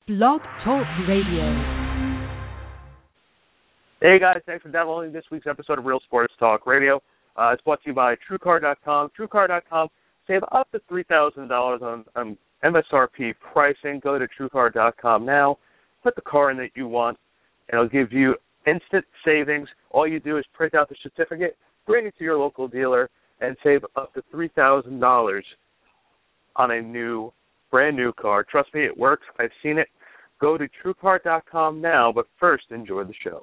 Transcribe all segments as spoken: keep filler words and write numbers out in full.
Blog Talk Radio. Hey guys, thanks for downloading this week's episode of Real Sports Talk Radio. Uh, it's brought to you by True Car dot com. True Car dot com, save up to three thousand dollars on, on M S R P pricing. Go to True Car dot com now, put the car in that you want, and it'll give you instant savings. All you do is print out the certificate, bring it to your local dealer, and save up to three thousand dollars on a new, brand new car. Trust me, it works. I've seen it. Go to True Car dot com now, but first, enjoy the show.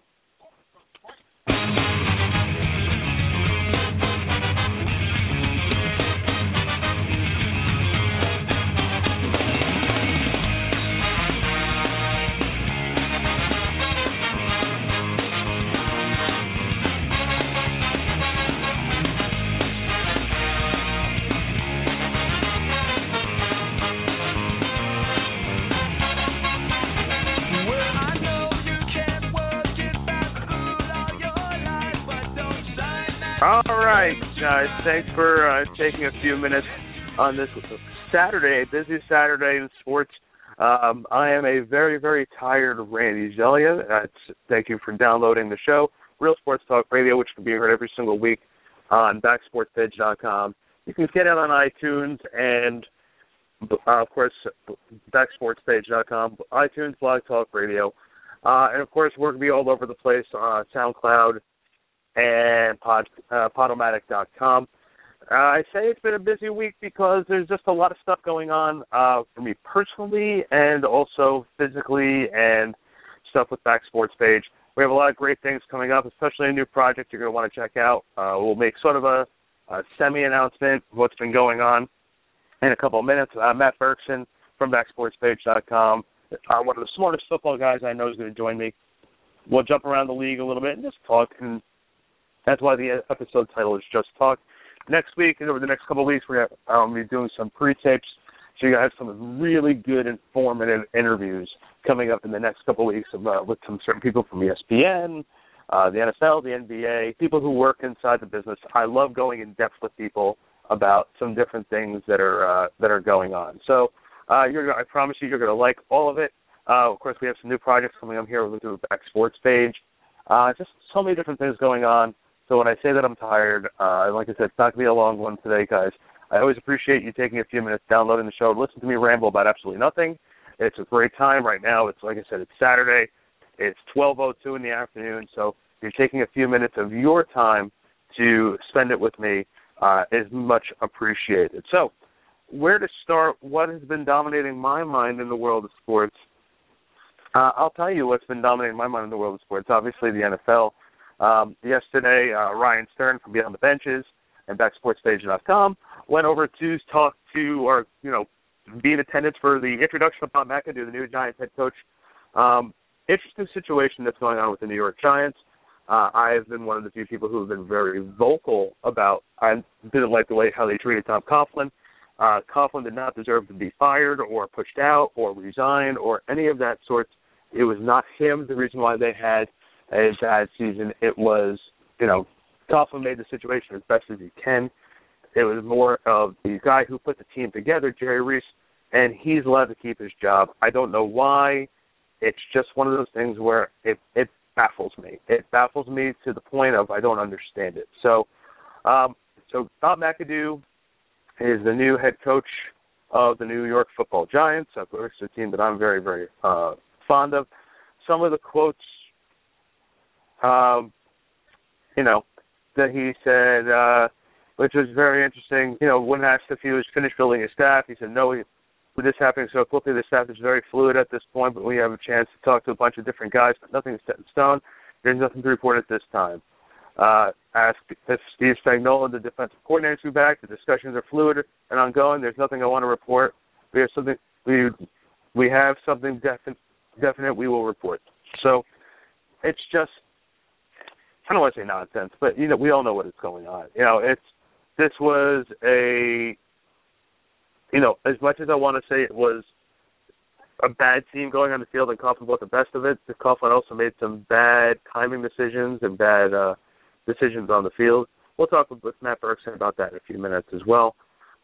All right, guys, thanks for uh, taking a few minutes on this Saturday, a busy Saturday in sports. Um, I am a very, very tired Randy Zelia. Uh, thank you for downloading the show, Real Sports Talk Radio, which can be heard every single week on back sports page dot com. You can get it on iTunes and, uh, of course, back sports page dot com, iTunes, Blog Talk Radio. Uh, and, of course, we're going to be all over the place on uh, SoundCloud and pod, uh, podomatic dot com. Uh, I say it's been a busy week because there's just a lot of stuff going on uh, for me personally and also physically and stuff with Back Sports Page. We have a lot of great things coming up, especially a new project you're going to want to check out. Uh, we'll make sort of a, a semi-announcement of what's been going on in a couple of minutes. Uh, Matt Berkson from back sports page dot com, uh, one of the smartest football guys I know, is going to join me. We'll jump around the league a little bit and just talk, and that's why the episode title is Just Talk. Next week, and over the next couple of weeks, we're going to be doing some pre-tapes, so you're going to have some really good, informative interviews coming up in the next couple of weeks of, uh, with some certain people from E S P N, uh, the N F L, the N B A, people who work inside the business. I love going in depth with people about some different things that are uh, that are going on. So uh, you're, I promise you, you're going to like all of it. Uh, of course, we have some new projects coming up here. We'll do a Back Sports Page. Uh, just so many different things going on. So when I say that I'm tired, uh, like I said, it's not going to be a long one today, guys. I always appreciate you taking a few minutes downloading the show. Listen to me ramble about absolutely nothing. It's a great time right now. It's like I said, it's Saturday. It's twelve oh two in the afternoon. So you're taking a few minutes of your time to spend it with me uh, is much appreciated. So where to start? What has been dominating my mind in the world of sports? Uh, I'll tell you what's been dominating my mind in the world of sports. Obviously, the N F L. Um, yesterday, uh, Ryan Stern from Beyond the Benches and back sports page dot com went over to talk to, or, you know, be in attendance for the introduction of Bob McAdoo, the new Giants head coach. Um, interesting situation that's going on with the New York Giants. Uh, I have been one of the few people who have been very vocal about, I didn't like the way how they treated Tom Coughlin. Uh, Coughlin did not deserve to be fired or pushed out or resigned or any of that sort. It was not him the reason why they had a bad season. It was, you know, Coughlin made the situation as best as he can. It was more of the guy who put the team together, Jerry Reese, and he's allowed to keep his job. I don't know why. It's just one of those things where it, it baffles me. It baffles me to the point of I don't understand it. So, um, so Bob McAdoo is the new head coach of the New York Football Giants. Of course, a team that I'm very, very uh, fond of. Some of the quotes Um, you know, that he said, uh, which was very interesting. You know, when asked if he was finished building his staff, he said, no, with this happening so quickly, the staff is very fluid at this point, but we have a chance to talk to a bunch of different guys, but nothing is set in stone. There's nothing to report at this time. Uh, asked if Steve Spagnuolo, the defensive coordinator, is back. The discussions are fluid and ongoing. There's nothing I want to report. We have something, we, we have something definite, definite we will report. So it's just, I don't want to say nonsense, but, you know, we all know what is going on. You know, it's, this was a, you know, as much as I want to say it was a bad team going on the field and Coughlin brought the best of it, Coughlin also made some bad timing decisions and bad uh, decisions on the field. We'll talk with Matt Berkson about that in a few minutes as well.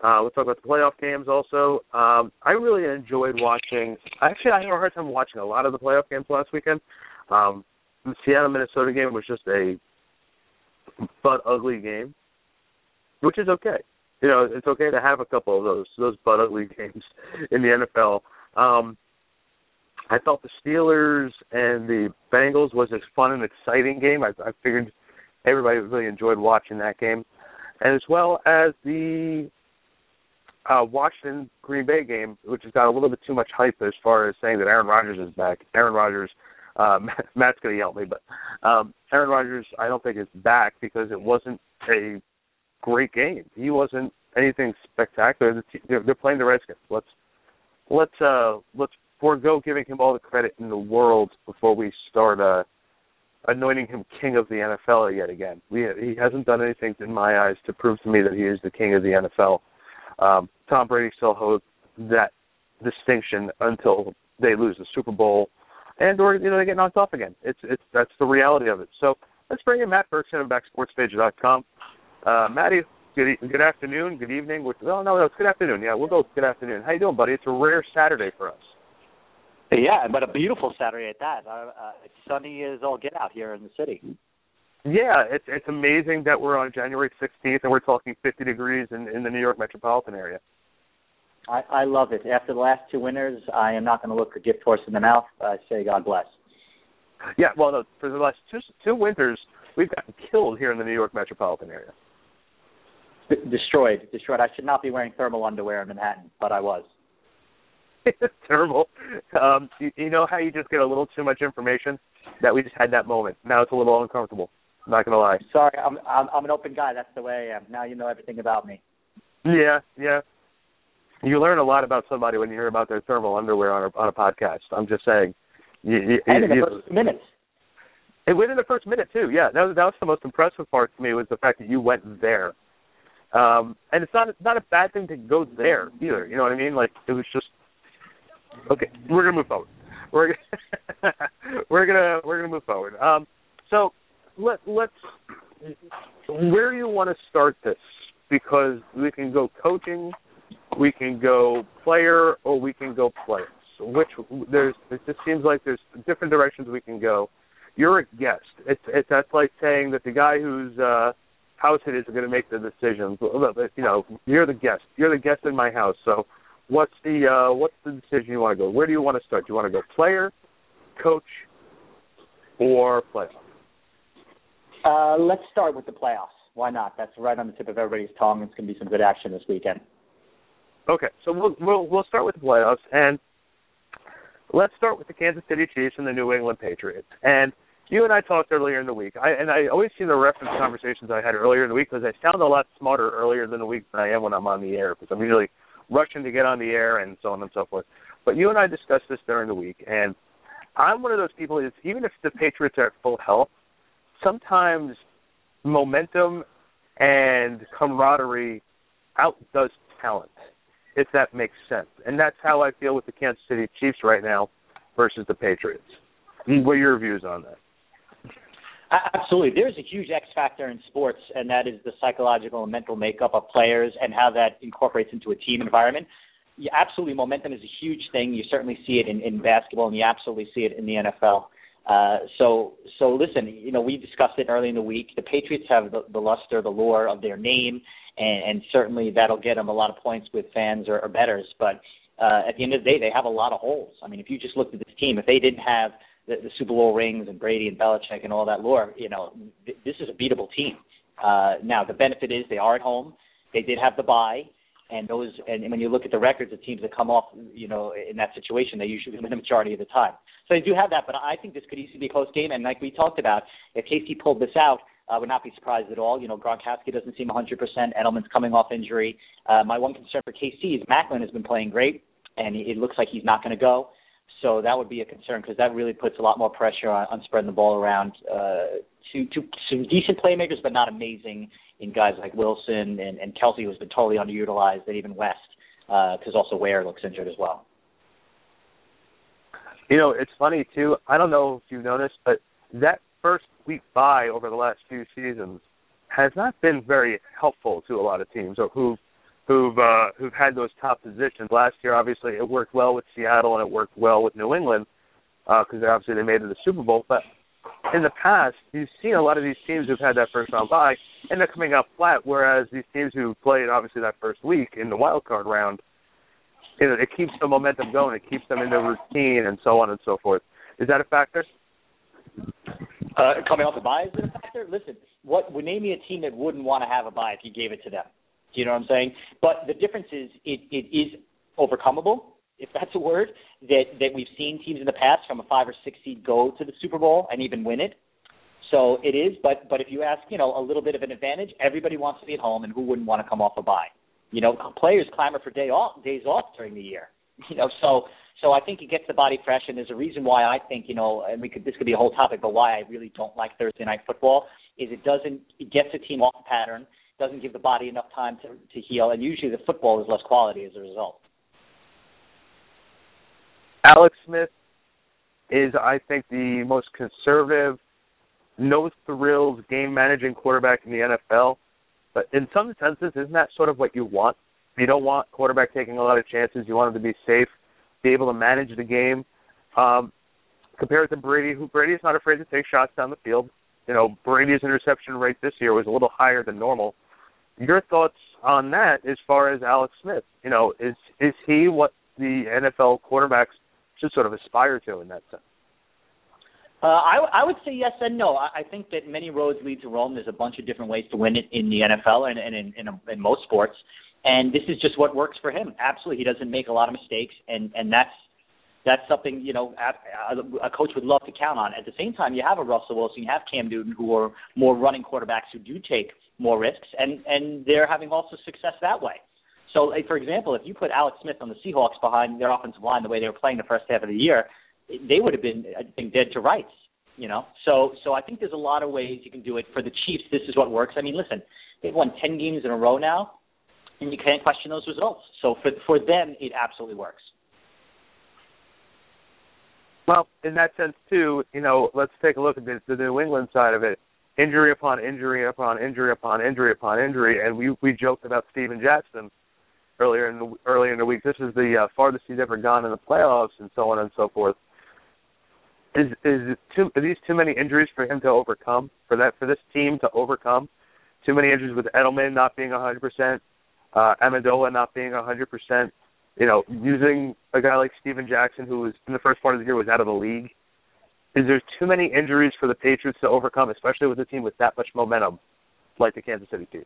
Uh, we'll talk about the playoff games also. Um, I really enjoyed watching. Actually, I had a hard time watching a lot of the playoff games last weekend. Um, the Seattle Minnesota game was just a butt ugly game, which is okay. You know, it's okay to have a couple of those those butt ugly games in the N F L. Um, I thought the Steelers and the Bengals was a fun and exciting game. I, I figured everybody really enjoyed watching that game, and as well as the Uh, Washington Green Bay game, which has got a little bit too much hype as far as saying that Aaron Rodgers is back. Aaron Rodgers, um, Matt's going to yell at me, but um, Aaron Rodgers, I don't think is back because it wasn't a great game. He wasn't anything spectacular. They're, they're playing the Redskins. Let's let's uh, let's forego giving him all the credit in the world before we start uh, anointing him king of the N F L yet again. We, he hasn't done anything in my eyes to prove to me that he is the king of the N F L. Um, Tom Brady still holds that distinction until they lose the Super Bowl, and or you know they get knocked off again. It's it's that's the reality of it. So let's bring in Matt Berkson of back sports page dot com. Uh, Matty, good good afternoon, good evening. Which, oh no, no, it's good afternoon. Yeah, we'll go good afternoon. How you doing, buddy? It's a rare Saturday for us. Yeah, but a beautiful Saturday at that. Uh, uh, it's sunny as all get out here in the city. Yeah, it's it's amazing that we're on January sixteenth and we're talking fifty degrees in, in the New York metropolitan area. I, I love it. After the last two winters, I am not going to look a gift horse in the mouth. I say God bless. Yeah, well, no, for the last two two winters, we've gotten killed here in the New York metropolitan area. D- destroyed, destroyed. I should not be wearing thermal underwear in Manhattan, but I was. It's terrible. Um, you, you know how you just get a little too much information? That we just had that moment. Now it's a little uncomfortable. I'm not going to lie. Sorry, I'm, I'm I'm an open guy. That's the way I am. Now you know everything about me. Yeah, yeah. You learn a lot about somebody when you hear about their thermal underwear on a, on a podcast. I'm just saying. You, you, and in the you, first minutes. It within the first minute, too, yeah. That was, that was the most impressive part to me was the fact that you went there. Um, and it's not, it's not a bad thing to go there either. You know what I mean? Like, it was just, okay, we're going to move forward. We're gonna, we're gonna we're gonna move forward. Um, so let let's where do you want to start this? Because we can go coaching, we can go player, or we can go players. Which there's it just seems like there's different directions we can go. You're a guest. It's it's that's like saying that the guy whose uh, house it is going to make the decisions. You know, you're the guest. You're the guest in my house. So. What's the uh, what's the decision you want to go? Where do you want to start? Do you want to go player, coach, or playoff? Uh, let's start with the playoffs. Why not? That's right on the tip of everybody's tongue. It's going to be some good action this weekend. Okay, so we'll we'll, we'll start with the playoffs, and let's start with the Kansas City Chiefs and the New England Patriots. And you and I talked earlier in the week, I, and I always see the reference conversations I had earlier in the week because I sound a lot smarter earlier than the week than I am when I'm on the air because I'm usually rushing to get on the air and so on and so forth. But you and I discussed this during the week, and I'm one of those people that even if the Patriots are at full health, sometimes momentum and camaraderie outdoes talent, if that makes sense. And that's how I feel with the Kansas City Chiefs right now versus the Patriots. What are your views on that? Absolutely. There's a huge X factor in sports, and that is the psychological and mental makeup of players and how that incorporates into a team environment. Yeah, absolutely, momentum is a huge thing. You certainly see it in, in basketball, and you absolutely see it in the N F L. Uh, so, so listen, you know, we discussed it early in the week. The Patriots have the, the luster, the lure of their name, and, and certainly that'll get them a lot of points with fans or, or bettors. But uh, at the end of the day, they have a lot of holes. I mean, if you just looked at this team, if they didn't have the, the Super Bowl rings and Brady and Belichick and all that lore, you know, th- this is a beatable team. Uh, now, the benefit is they are at home. They did have the bye. And those, and when you look at the records of teams that come off, you know, in that situation, they usually win the majority of the time. So they do have that, but I think this could easily be a close game. And like we talked about, if K C pulled this out, I would not be surprised at all. You know, Gronkowski doesn't seem one hundred percent. Edelman's coming off injury. Uh, my one concern for K C is Macklin has been playing great, and it looks like he's not going to go. So that would be a concern because that really puts a lot more pressure on, on spreading the ball around uh, to, to some decent playmakers, but not amazing in guys like Wilson and, and Kelsey, who's been totally underutilized, and even West, because uh, also Ware looks injured as well. You know, it's funny, too. I don't know if you've noticed, but that first week bye over the last few seasons has not been very helpful to a lot of teams or who who've uh, who've had those top positions. Last year, obviously, it worked well with Seattle and it worked well with New England because uh, obviously they made it to the Super Bowl. But in the past, you've seen a lot of these teams who've had that first round bye end up coming out flat, whereas these teams who played obviously that first week in the wild card round, you know, it keeps the momentum going, it keeps them in their routine, and so on and so forth. Is that a factor? Uh, coming off the bye, is it a factor? Listen, what would name me a team that wouldn't want to have a bye if you gave it to them? Do you know what I'm saying? But the difference is it, it is overcomable, if that's a word, that, that we've seen teams in the past from a five or six seed go to the Super Bowl and even win it. So it is, but but if you ask, you know, a little bit of an advantage, everybody wants to be at home, and who wouldn't want to come off a bye? You know, players clamor for day off, days off during the year. You know, so so I think it gets the body fresh, and there's a reason why I think, you know, and we could this could be a whole topic, but why I really don't like Thursday night football is it doesn't it gets a team off the pattern, doesn't give the body enough time to to heal, and usually the football is less quality as a result. Alex Smith is, I think, the most conservative, no thrills game managing quarterback in the N F L. But in some senses, isn't that sort of what you want? You don't want quarterback taking a lot of chances. You want him to be safe, be able to manage the game. Um, compared to Brady, who Brady's not afraid to take shots down the field. You know, Brady's interception rate this year was a little higher than normal. Your thoughts on that as far as Alex Smith? You know, is is he what the N F L quarterbacks should sort of aspire to in that sense? Uh, I, I would say yes and no. I, I think that many roads lead to Rome. There's a bunch of different ways to win it in the N F L and, and in, in, in most sports. And this is just what works for him. Absolutely. He doesn't make a lot of mistakes, and, and that's that's something, you know, a, a coach would love to count on. At the same time, you have a Russell Wilson, you have Cam Newton, who are more running quarterbacks who do take more risks, and, and they're having also success that way. So, like, for example, if you put Alex Smith on the Seahawks behind their offensive line the way they were playing the first half of the year, they would have been, I think, dead to rights, you know. So so I think there's a lot of ways you can do it. For the Chiefs, this is what works. I mean, listen, they've won ten games in a row now, and you can't question those results. So for for them, it absolutely works. Well, in that sense, too, you know, let's take a look at the, the New England side of it. Injury upon injury upon injury upon injury upon injury, and we, we joked about Steven Jackson earlier in the earlier in the week. This is the uh, farthest he's ever gone in the playoffs, and so on and so forth. Is is it too, are these too many injuries for him to overcome? For that for this team to overcome? Too many injuries with Edelman not being a hundred percent, uh, Amendola not being a hundred percent. You know, using a guy like Steven Jackson, who was in the first part of the year was out of the league. Is there too many injuries for the Patriots to overcome, especially with a team with that much momentum, like the Kansas City Chiefs?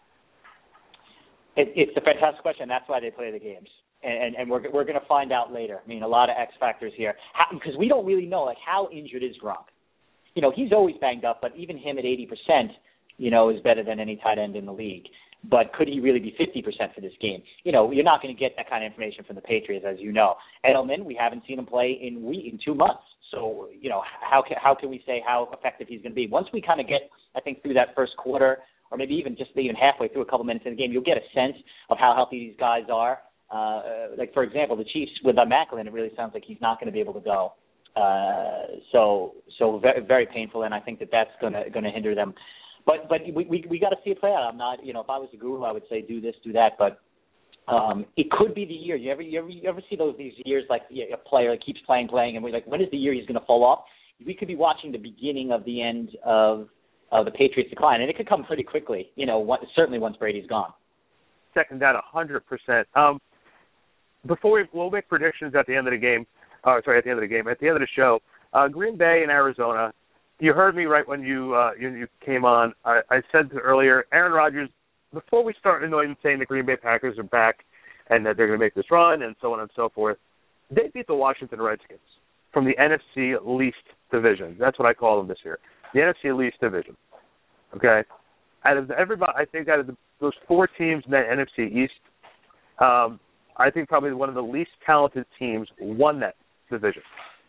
It, it's a fantastic question. That's why they play the games, and and, and we're we're going to find out later. I mean, a lot of X factors here, because we don't really know like how injured is Gronk. You know, he's always banged up, but even him at eighty percent, you know, is better than any tight end in the league. But could he really be fifty percent for this game? You know, you're not going to get that kind of information from the Patriots, as you know. Edelman, we haven't seen him play in we in two months. So, you know, how can, how can we say how effective he's going to be? Once we kind of get, I think, through that first quarter, or maybe even just even halfway through a couple minutes in the game, you'll get a sense of how healthy these guys are. Uh, like, for example, the Chiefs with uh, Macklin, it really sounds like he's not going to be able to go. Uh, so so very, very painful, and I think that that's going to going to hinder them. But but we we, we got to see it play out. I'm not, you know, if I was a guru, I would say do this, do that, but Um, it could be the year. You ever, you ever, you ever see those these years like a player keeps playing, playing, and we're like, when is the year he's going to fall off? We could be watching the beginning of the end of of the Patriots' decline, and it could come pretty quickly. You know, one, certainly once Brady's gone. Second that a hundred percent. Um, before we we'll make predictions at the end of the game. Oh, sorry, at the end of the game, at the end of the show, uh, Green Bay and Arizona. You heard me right when you uh, you, you came on. I, I said earlier, Aaron Rodgers. Before we start annoying saying the Green Bay Packers are back and that they're going to make this run and so on and so forth, they beat the Washington Redskins from the N F C least division. That's what I call them this year, the N F C least division. Okay, out of everybody, I think out of the, those four teams in that N F C East, um, I think probably one of the least talented teams won that division.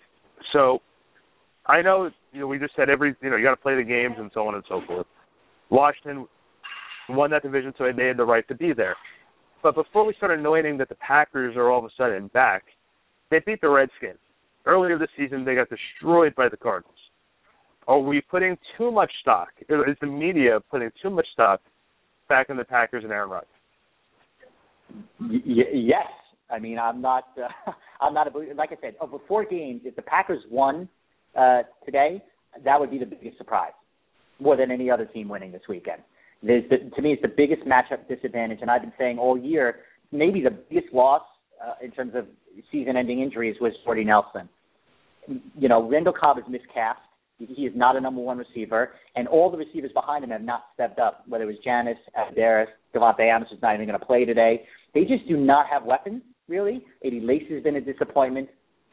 So I know, you know, we just said every, you know, you got to play the games and so on and so forth. Washington won that division, so they had the right to be there. But before we started anointing that the Packers are all of a sudden back, they beat the Redskins. Earlier this season, they got destroyed by the Cardinals. Are we putting too much stock? Is the media putting too much stock back in the Packers and Aaron Rodgers? Y- y- yes. I mean, I'm not. Uh, I'm not a believer. Like I said, over four games, if the Packers won uh, today, that would be the biggest surprise, more than any other team winning this weekend. There's the, to me, it's the biggest matchup disadvantage, and I've been saying all year, maybe the biggest loss uh, in terms of season-ending injuries was Jordy Nelson. You know, Randall Cobb is miscast. He is not a number one receiver, and all the receivers behind him have not stepped up, whether it was Janis, Adaris, Devontae Adams is not even going to play today. They just do not have weapons, really. Eddie Lacy has been a disappointment.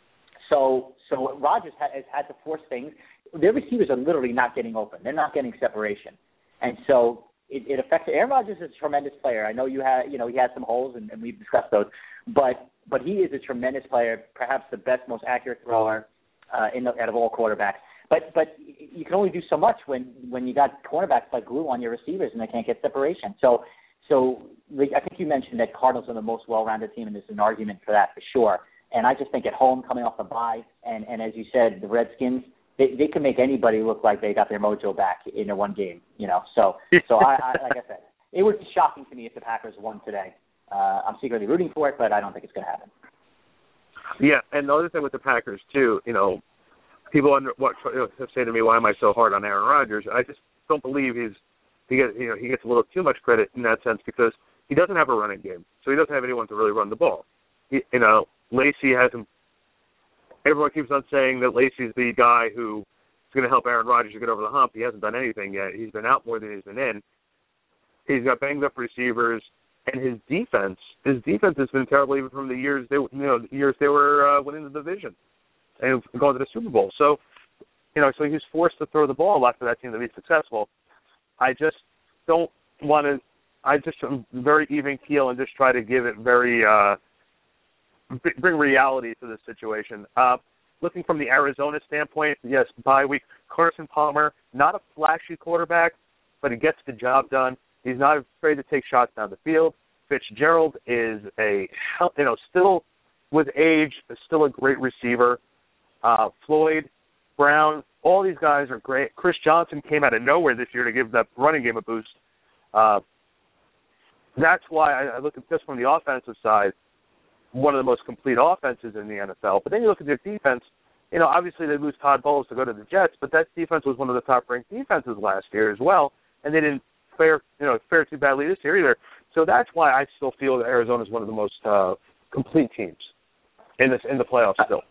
So so Rodgers ha- has had to force things. Their receivers are literally not getting open. They're not getting separation. And so it, it affects – Aaron Rodgers is a tremendous player. I know you had, you know, he has some holes, and, and we've discussed those. But but he is a tremendous player, perhaps the best, most accurate thrower uh, in the, out of all quarterbacks. But but you can only do so much when, when you got cornerbacks like glue on your receivers and they can't get separation. So so I think you mentioned that Cardinals are the most well-rounded team, and there's an argument for that for sure. And I just think at home, coming off the bye, and, and as you said, the Redskins, they, they can make anybody look like they got their mojo back in a one game. You know, so so I, I like I said, it would be shocking to me if the Packers won today. Uh, I'm secretly rooting for it, but I don't think it's going to happen. Yeah, and the other thing with the Packers too, you know. People under, what have say to me, why am I so hard on Aaron Rodgers? I just don't believe he's he gets you know he gets a little too much credit in that sense because he doesn't have a running game, so he doesn't have anyone to really run the ball. He, you know, Lacy hasn't. Everyone keeps on saying that Lacy's the guy who is going to help Aaron Rodgers to get over the hump. He hasn't done anything yet. He's been out more than he's been in. He's got banged up receivers, and his defense, his defense has been terrible even from the years they you know the years they were uh, winning the division and going to the Super Bowl. So, you know, so he was forced to throw the ball a lot for that team to be successful. I just don't want to, I just am very even keel and just try to give it very, uh, bring reality to this situation. Uh, looking from the Arizona standpoint, yes, bye week, Carson Palmer, not a flashy quarterback, but he gets the job done. He's not afraid to take shots down the field. Fitzgerald is a, you know, still with age, still a great receiver. Uh, Floyd, Brown, all these guys are great. Chris Johnson came out of nowhere this year to give that running game a boost. Uh, that's why I, I look at this from the offensive side, one of the most complete offenses in the N F L. But then you look at their defense, you know, obviously they lose Todd Bowles to go to the Jets, but that defense was one of the top-ranked defenses last year as well, and they didn't fare, you know, fare too badly this year either. So that's why I still feel that Arizona is one of the most uh, complete teams in this in the playoffs still.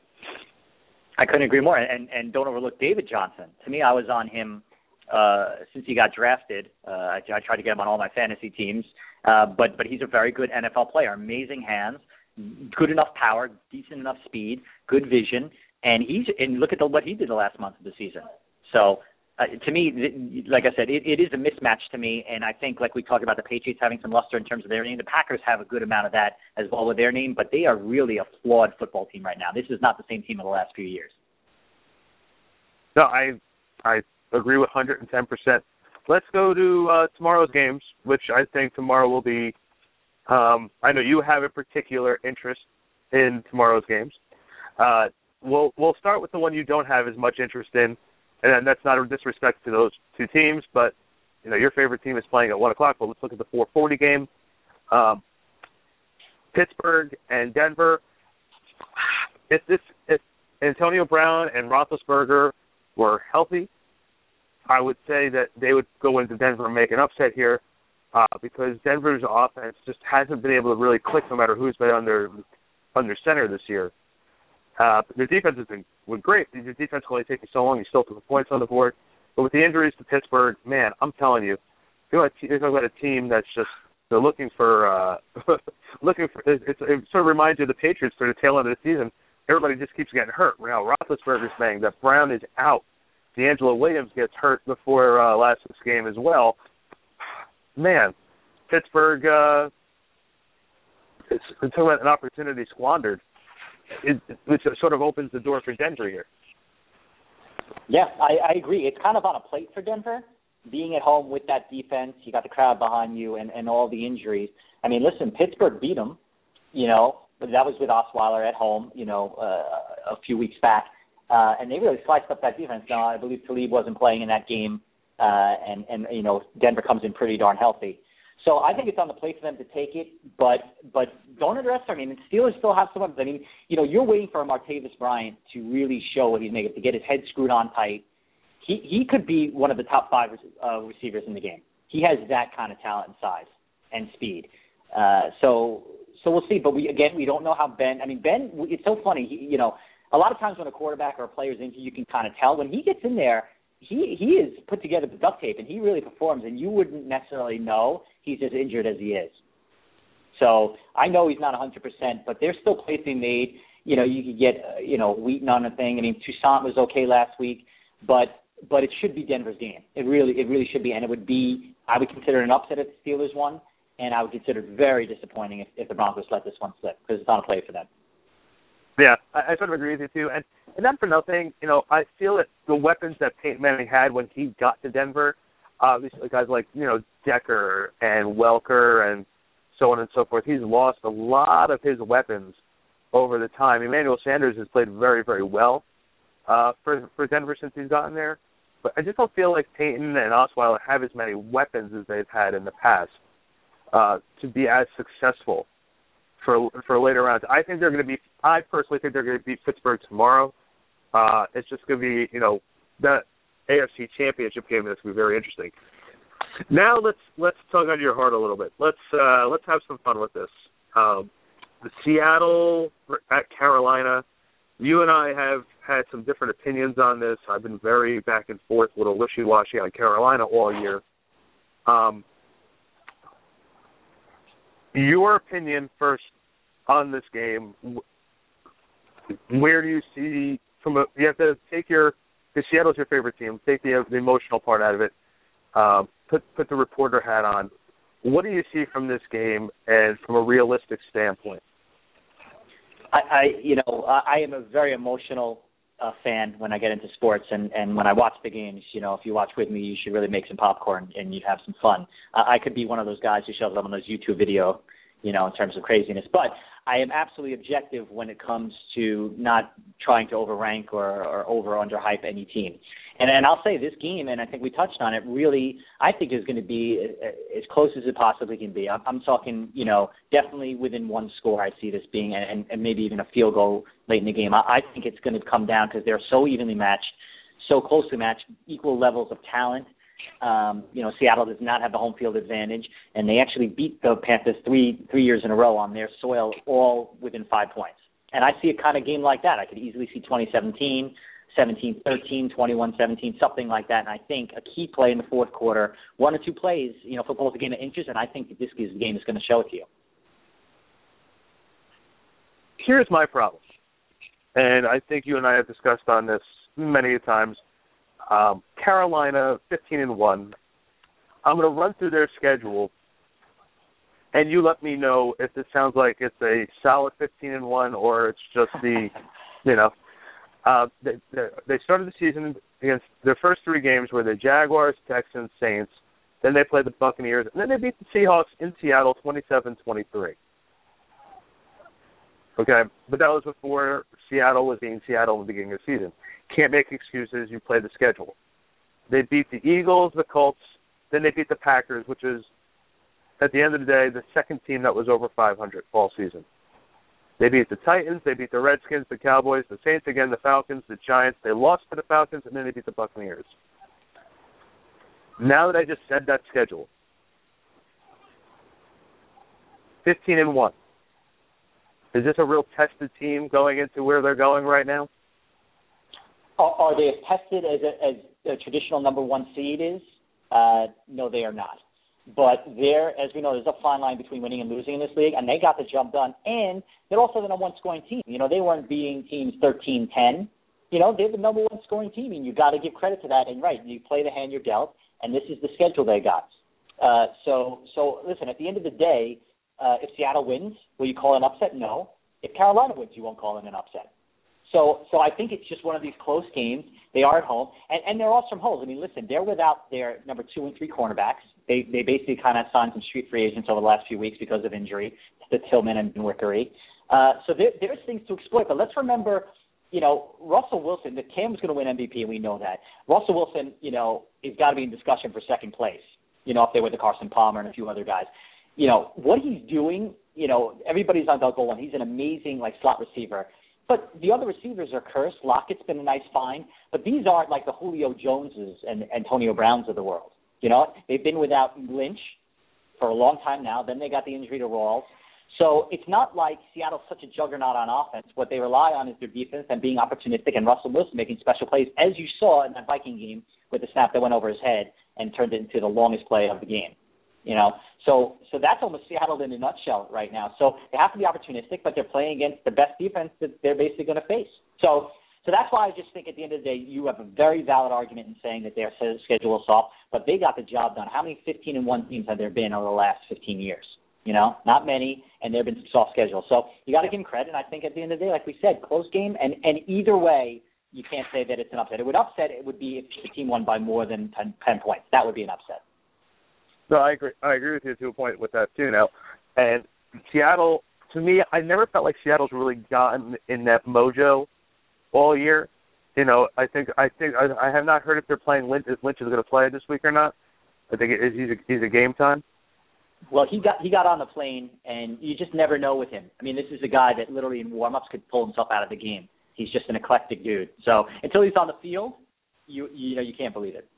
I couldn't agree more. And and don't overlook David Johnson. To me, I was on him uh, since he got drafted. Uh, I, I tried to get him on all my fantasy teams. Uh, but but he's a very good N F L player. Amazing hands, good enough power, decent enough speed, good vision. And he's and look at the, what he did the last month of the season. So uh, to me, like I said, it, it is a mismatch to me. And I think, like we talked about the Patriots having some luster in terms of their name, the Packers have a good amount of that as well with their name. But they are really a flawed football team right now. This is not the same team of the last few years. No, I I agree with one hundred ten percent. Let's go to uh, tomorrow's games, which I think tomorrow will be. Um, I know you have a particular interest in tomorrow's games. Uh, we'll we'll start with the one you don't have as much interest in, and that's not a disrespect to those two teams, but you know your favorite team is playing at one o'clock. But let's look at the four forty game. Um, Pittsburgh and Denver. If this if Antonio Brown and Roethlisberger were healthy, I would say that they would go into Denver and make an upset here uh, because Denver's offense just hasn't been able to really click no matter who's been under under center this year. Uh, their defense has been, been great. Their defense can only take you so long. You still put points on the board. But with the injuries to Pittsburgh, man, I'm telling you, you're talking about a team that's just they're looking for uh, looking for. It, it, it sort of reminds you of the Patriots for the tail end of the season. Everybody just keeps getting hurt. Now Roethlisberger's saying that Brown is out. D'Angelo Williams gets hurt before uh, last week's game as well. Man, Pittsburgh, uh, it's, it's an opportunity squandered, it, which sort of opens the door for Denver here. Yeah, I, I agree. It's kind of on a plate for Denver, being at home with that defense. You got the crowd behind you and, and all the injuries. I mean, listen, Pittsburgh beat them, you know, but that was with Osweiler at home, you know, uh, a few weeks back. Uh, and they really sliced up that defense. Now, I believe Talib wasn't playing in that game, uh, and, and, you know, Denver comes in pretty darn healthy. So I think it's on the plate for them to take it, but but don't underestimate. I mean, the Steelers still have some weapons. I mean, you know, you're waiting for Martavis Bryant to really show what he's making, to get his head screwed on tight. He he could be one of the top five uh, receivers in the game. He has that kind of talent and size and speed. Uh, so so we'll see. But we again, we don't know how Ben. I mean, Ben. It's so funny. He, you know, a lot of times when a quarterback or a player's injured, you can kind of tell when he gets in there. He he is put together with duct tape, and he really performs, and you wouldn't necessarily know he's as injured as he is. So I know he's not one hundred percent, but there's still plays being made. You know, you could get, uh, you know, Wheaton on the thing. I mean, Toussaint was okay last week, but but it should be Denver's game. It really it really should be, and it would be, I would consider it an upset if the Steelers won, and I would consider it very disappointing if, if the Broncos let this one slip, because it's not a play for them. Yeah, I, I sort of agree with you, too. And, and not for nothing, you know, I feel that the weapons that Peyton Manning had when he got to Denver, obviously guys like, you know, Decker and Welker and so on and so forth, he's lost a lot of his weapons over the time. Emmanuel Sanders has played very, very well uh, for, for Denver since he's gotten there. But I just don't feel like Peyton and Osweiler have as many weapons as they've had in the past uh, to be as successful for for later rounds. I think they're going to be, I personally think they're going to beat Pittsburgh tomorrow. Uh, it's just going to be, you know, the A F C Championship game that's going to be very interesting. Now let's let's tug on your heart a little bit. Let's uh, let's have some fun with this. Um, the Seattle at Carolina. You and I have had some different opinions on this. I've been very back and forth, a little wishy-washy on Carolina all year. Um, your opinion first on this game. Where do you see from a? You have to take your. Because Seattle's your favorite team. Take the the emotional part out of it. Um, put put the reporter hat on. What do you see from this game, and from a realistic standpoint? I, I you know, I am a very emotional uh, fan when I get into sports, and, and when I watch the games. You know, if you watch with me, you should really make some popcorn and you'd have some fun. Uh, I could be one of those guys who shows up on those YouTube video, you know, in terms of craziness. But I am absolutely objective when it comes to not trying to overrank or, or over or underhype any team. And, and I'll say this game, and I think we touched on it, really I think is going to be as close as it possibly can be. I'm, I'm talking, you know, definitely within one score I see this being, and, and maybe even a field goal late in the game. I, I think it's going to come down because they're so evenly matched, so closely matched, equal levels of talent. Um, you know, Seattle does not have the home field advantage, and they actually beat the Panthers three three years in a row on their soil, all within five points. And I see a kind of game like that. I could easily see twenty seventeen, seventeen thirteen, twenty-one seventeen, something like that. And I think a key play in the fourth quarter, one or two plays, you know, football is a game of inches, and I think that this game is going to show it to you. Here's my problem, and I think you and I have discussed on this many times. Um, Carolina, fifteen and one. I'm going to run through their schedule, and you let me know if this sounds like it's a solid fifteen and one or it's just the, you know, uh, they, they started the season against their first three games were the Jaguars, Texans, Saints. Then they played the Buccaneers, and then they beat the Seahawks in Seattle, twenty-seven twenty-three. Okay, but that was before Seattle was being Seattle at the beginning of the season. Can't make excuses. You play the schedule. They beat the Eagles, the Colts, then they beat the Packers, which is, at the end of the day, the second team that was over five hundred all season. They beat the Titans, they beat the Redskins, the Cowboys, the Saints again, the Falcons, the Giants. They lost to the Falcons, and then they beat the Buccaneers. Now that I just said that schedule, fifteen and one. Is this a real tested team going into where they're going right now? Are, are they as tested as a, as a traditional number one seed is? Uh, no, they are not. But there, as we know, there's a fine line between winning and losing in this league, and they got the job done. And they're also the number one scoring team. You know, they weren't beating teams thirteen ten. You know, they're the number one scoring team, and you got to give credit to that. And right, you play the hand you're dealt, and this is the schedule they got. Uh, so, so listen, at the end of the day, uh, if Seattle wins, will you call it an upset? No. If Carolina wins, you won't call it an upset. So, so I think it's just one of these close games. They are at home, and, and there are some holes. I mean, listen, they're without their number two and three cornerbacks. They they basically kind of signed some street free agents over the last few weeks because of injury to Tillman and Wickery. Uh, so there, there's things to exploit. But let's remember, you know, Russell Wilson, the Cam was going to win M V P, and we know that. Russell Wilson, you know, has got to be in discussion for second place. you know, up there with the Carson Palmer and a few other guys. You know, what he's doing, you know, everybody's on Doug Baldwin. He's an amazing, like, slot receiver. But the other receivers are cursed. Lockett's been a nice find. But these aren't like the Julio Joneses and Antonio Browns of the world. You know, they've been without Lynch for a long time now. Then they got the injury to Rawls. So it's not like Seattle's such a juggernaut on offense. What they rely on is their defense and being opportunistic and Russell Wilson making special plays, as you saw in that Viking game with the snap that went over his head and turned it into the longest play of the game. You know, so so that's almost Seattle in a nutshell right now. So they have to be opportunistic, but they're playing against the best defense that they're basically going to face. So so that's why I just think at the end of the day, you have a very valid argument in saying that their schedule is soft, but they got the job done. How many fifteen and one teams have there been over the last fifteen years? You know, not many, and there have been some soft schedules. So you got to give them credit. And I think at the end of the day, like we said, close game, and, and either way, you can't say that it's an upset. It would upset. It would be if the team won by more than ten, ten points. That would be an upset. No, I agree. I agree with you to a point with that too. Now, and Seattle, to me, I never felt like Seattle's really gotten in that mojo all year. You know, I think I think I, I have not heard if they're playing Lynch. If Lynch is going to play this week or not. I think it, he's a, he's a game time. Well, he got he got on the plane, and you just never know with him. I mean, this is a guy that literally in warm-ups could pull himself out of the game. He's just an eclectic dude. So until he's on the field, you you know you can't believe it.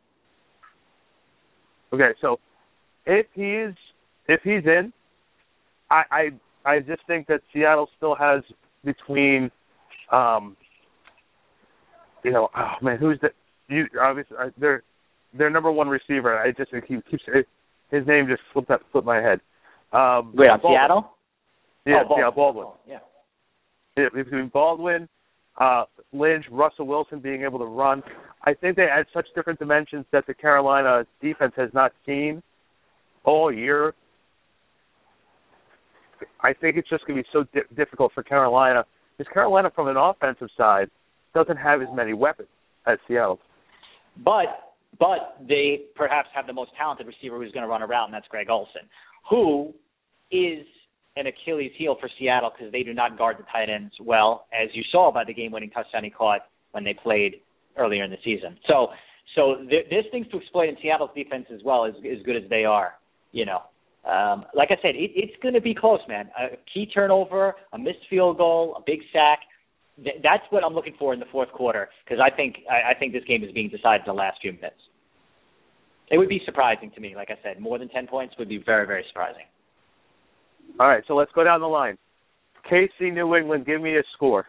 Okay, so. If he's if he's in, I, I I just think that Seattle still has between, um, you know, oh man, who's the you obviously their their number one receiver. I just he keeps his name just slipped that slipped my head. Um, Wait, on Seattle? Yeah, oh, yeah, Baldwin. Oh, yeah, yeah, between Baldwin, uh, Lynch, Russell Wilson being able to run. I think they add such different dimensions that the Carolina defense has not seen all year. I think it's just going to be so di- difficult for Carolina because Carolina, from an offensive side, doesn't have as many weapons as Seattle. But but they perhaps have the most talented receiver who's going to run around, and that's Greg Olsen, who is an Achilles heel for Seattle because they do not guard the tight ends well, as you saw by the game-winning touchdown he caught when they played earlier in the season. So so there, there's things to exploit in Seattle's defense as well, as, as good as they are. You know, um, like I said, it, it's going to be close, man. A key turnover, a missed field goal, a big sack. Th- that's what I'm looking for in the fourth quarter because I think I, I think this game is being decided in the last few minutes. It would be surprising to me. Like I said, more than ten points would be very, very surprising. All right, so let's go down the line. K C, New England, give me a score.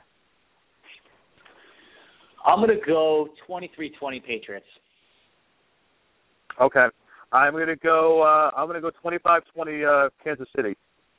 I'm going to go twenty-three twenty Patriots. Okay. I'm gonna go. Uh, I'm gonna go twenty-five twenty uh, Kansas City.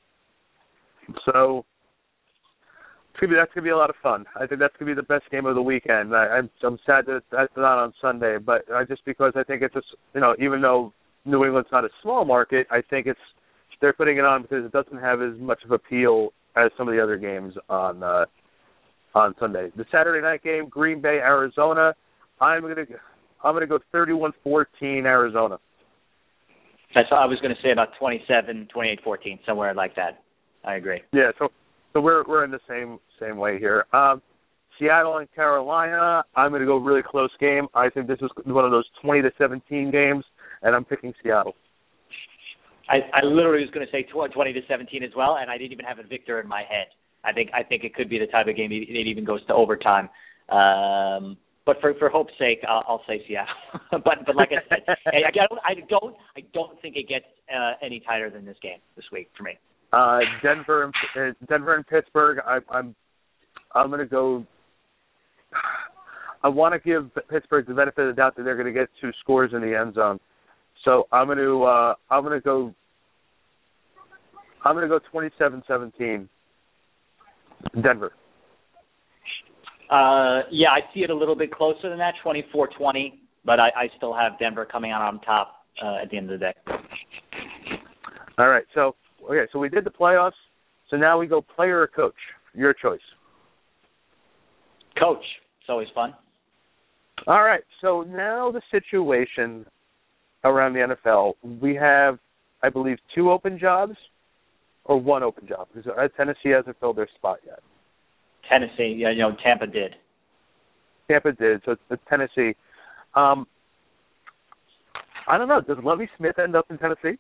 So it's gonna be, that's gonna be a lot of fun. I think that's gonna be the best game of the weekend. I, I'm I'm sad that that's not on Sunday, but uh, just because I think it's just you know even though New England's not a small market, I think it's they're putting it on because it doesn't have as much of appeal as some of the other games on uh, on Sunday. The Saturday night game, Green Bay, Arizona. I'm gonna I'm gonna go thirty-one fourteen Arizona. That's what I was going to say about twenty-seven, twenty-eight fourteen, somewhere like that. I agree. Yeah, so so we're we're in the same same way here. Um, Seattle and Carolina, I'm going to go really close game. I think this is one of those twenty to seventeen games, and I'm picking Seattle. I, I literally was going to say twenty to seventeen as well, and I didn't even have a victor in my head. I think I think it could be the type of game it even goes to overtime. Um, But for for hope's sake, I'll, I'll say Seattle. but but like I said, I, I don't I don't I don't think it gets uh, any tighter than this game this week for me. Uh, Denver and uh, Denver and Pittsburgh. I, I'm I'm going to go. I want to give Pittsburgh the benefit of the doubt that they're going to get two scores in the end zone. So I'm going to uh, I'm going to go. I'm going to go twenty-seven seventeen Denver. Uh, yeah, I see it a little bit closer than that, twenty-four twenty, but I, I still have Denver coming out on top uh, at the end of the day. All right, so okay, so we did the playoffs, so now we go player or coach. Your choice. Coach. It's always fun. All right, so now the situation around the N F L. We have, I believe, two open jobs or one open job because Tennessee hasn't filled their spot yet. Tennessee, yeah, you know, Tampa did. Tampa did, so it's Tennessee. Um, I don't know. Does Lovie Smith end up in Tennessee?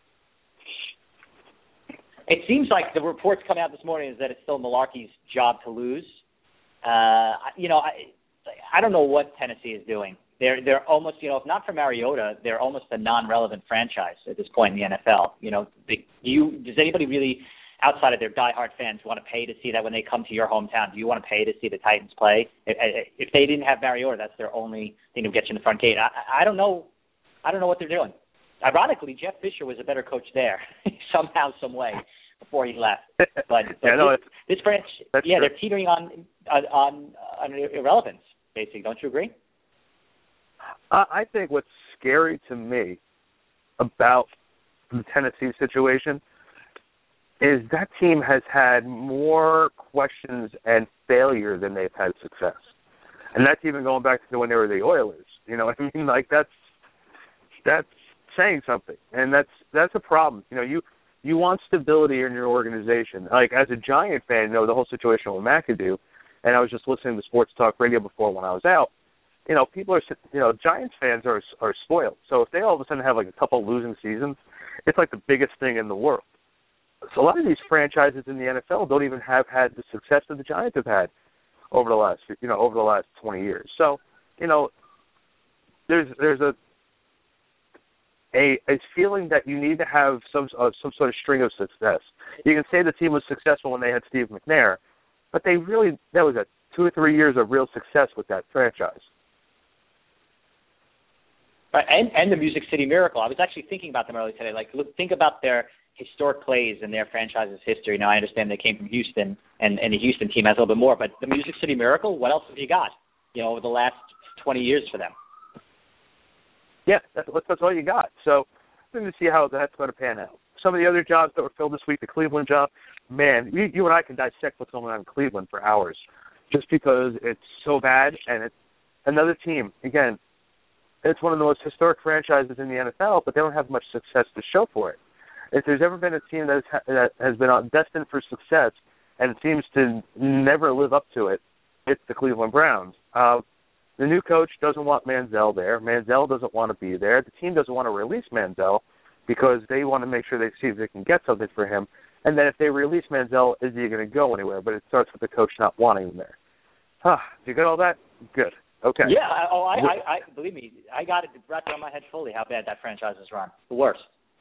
It seems like the reports coming out this morning is that it's still Mularkey's job to lose. Uh, you know, I I don't know what Tennessee is doing. They're they're almost, you know, if not for Mariota, they're almost a non-relevant franchise at this point in the N F L. You know, they, you does anybody really, outside of their diehard fans, want to pay to see that when they come to your hometown? Do you want to pay to see the Titans play? If, if they didn't have Mariota, that's their only thing to get you in the front gate. I, I don't know. I don't know what they're doing. Ironically, Jeff Fisher was a better coach there somehow, some way before he left. But, but yeah, no, this, this branch, yeah, true. they're teetering on, on on on irrelevance. Basically, don't you agree? Uh, I think what's scary to me about the Tennessee situation is that team has had more questions and failure than they've had success. And that's even going back to when they were the Oilers. You know what I mean? Like, that's that's saying something. And that's that's a problem. You know, you, you want stability in your organization. Like, as a Giant fan, you know, the whole situation with McAdoo, and I was just listening to Sports Talk Radio before when I was out, you know, people are, you know, Giants fans are are spoiled. So if they all of a sudden have like a couple losing seasons, it's like the biggest thing in the world. So a lot of these franchises in the N F L don't even have had the success that the Giants have had over the last, you know, over the last twenty years. So, you know, there's there's a a, a feeling that you need to have some uh, some sort of string of success. You can say the team was successful when they had Steve McNair, but they really, that was a two or three years of real success with that franchise. Right, and, and the Music City Miracle. I was actually thinking about them earlier today. Like, look, think about their historic plays in their franchise's history. Now, I understand they came from Houston, and, and the Houston team has a little bit more, but the Music City Miracle, what else have you got, you know, over the last twenty years for them? Yeah, that's, that's all you got. So we're going to see how that's going to pan out. Some of the other jobs that were filled this week, the Cleveland job, man, you, you and I can dissect what's going on in Cleveland for hours just because it's so bad, and it's another team. Again, it's one of the most historic franchises in the N F L, but they don't have much success to show for it. If there's ever been a team that has, that has been destined for success and seems to never live up to it, it's the Cleveland Browns. Uh, the new coach doesn't want Manziel there. Manziel doesn't want to be there. The team doesn't want to release Manziel because they want to make sure they see if they can get something for him. And then if they release Manziel, is he going to go anywhere? But it starts with the coach not wanting him there. Huh. Did you get all that? Good. Okay. Yeah. Oh, I, I, I believe me, I got it wrapped around my head fully how bad that franchise is run. The worst.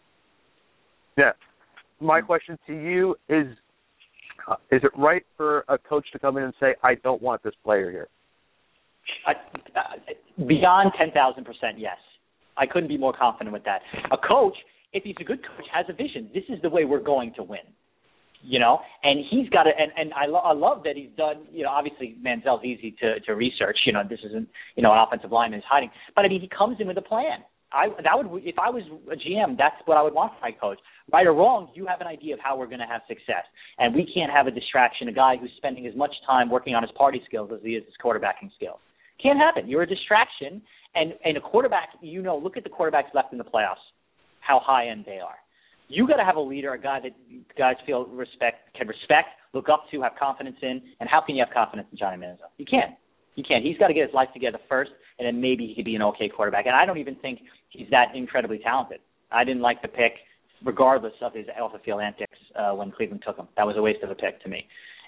Yeah. My question to you is, uh, is it right for a coach to come in and say, I don't want this player here? I, uh, beyond ten thousand percent, yes. I couldn't be more confident with that. A coach, if he's a good coach, has a vision. This is the way we're going to win. You know, and he's got to, and, and I, lo- I love that he's done, you know, obviously Manziel's easy to, to research, you know, this isn't, you know, an offensive lineman is hiding, but I mean, he comes in with a plan. I, that would, if I was a G M, that's what I would want from my coach. Right or wrong, you have an idea of how we're going to have success, and we can't have a distraction, a guy who's spending as much time working on his party skills as he is his quarterbacking skills. Can't happen. You're a distraction, and, and a quarterback, you know, look at the quarterbacks left in the playoffs, how high-end they are. You got to have a leader, a guy that guys feel respect, can respect, look up to, have confidence in. And how can you have confidence in Johnny Manziel? You can't. You can't. He's got to get his life together first, and then maybe he could be an okay quarterback. And I don't even think he's that incredibly talented. I didn't like the pick, regardless of his off-the-field antics uh, when Cleveland took him. That was a waste of a pick to me.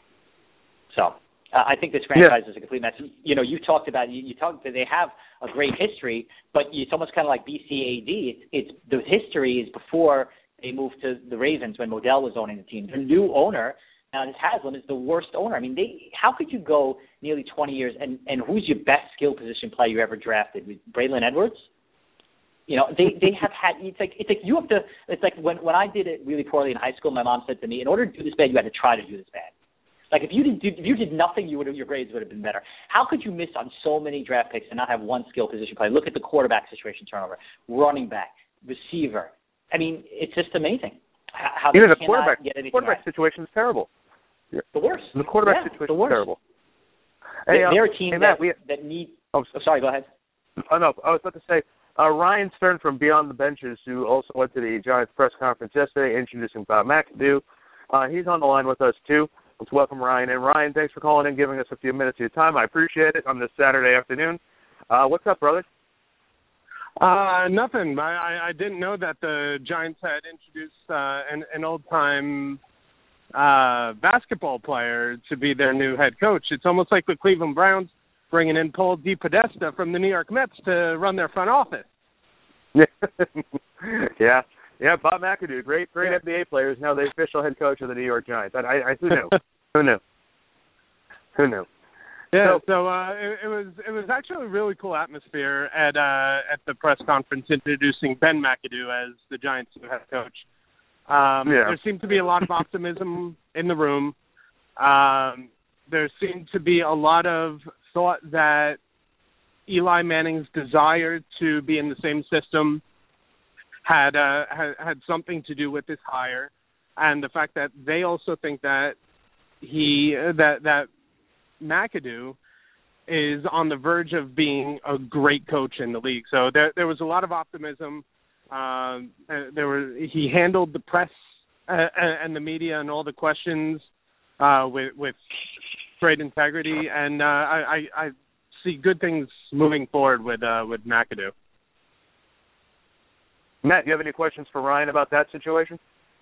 So uh, I think this franchise yeah. is a complete mess. You know, you talked about you, you talked that they have a great history, but it's almost kind of like B C A D. It's, it's the history is before they moved to the Ravens when Modell was owning the team. The new owner, now this Haslam, is the worst owner. I mean, they how could you go nearly twenty years and, and who's your best skill position player you ever drafted? Braylon Edwards? You know, they, they have had it's like it's like you have to it's like when, when I did it really poorly in high school, my mom said to me, in order to do this bad, you had to try to do this bad. Like if you did if you did nothing, you would have, your grades would have been better. How could you miss on so many draft picks and not have one skill position player? Look at the quarterback situation turnover, running back, receiver. I mean, it's just amazing how even they the quarterback quarterback right. situation is terrible. The worst. The quarterback yeah, situation the is terrible. They, hey, um, they're a team hey, that, Matt, we, that need. Oh, oh, sorry. Go ahead. Oh no, I was about to say uh, Ryan Stern from Beyond the Benches, who also went to the Giants press conference yesterday, introducing Bob McAdoo. Uh, he's on the line with us too. Let's welcome Ryan. And Ryan, thanks for calling in, giving us a few minutes of your time. I appreciate it on this Saturday afternoon. Uh, what's up, brother? Uh, nothing. I, I, I didn't know that the Giants had introduced uh, an, an old-time uh, basketball player to be their new head coach. It's almost like the Cleveland Browns bringing in Paul DePodesta from the New York Mets to run their front office. yeah, yeah. Bob McAdoo, great, great yeah. N B A player, is now the official head coach of the New York Giants. I, I who knew? who knew? Who knew? Yeah, so, so uh, it, it was it was actually a really cool atmosphere at uh, at the press conference introducing Ben McAdoo as the Giants' new head coach. Um, yeah. There seemed to be a lot of optimism in the room. Um, there seemed to be a lot of thought that Eli Manning's desire to be in the same system had, uh, had had something to do with this hire, and the fact that they also think that he that that McAdoo is on the verge of being a great coach in the league. So there there was a lot of optimism. Um, there were he handled the press uh, and the media and all the questions uh, with with great integrity, and uh, I, I, I see good things moving forward with uh, with McAdoo. Matt, do you have any questions for Ryan about that situation?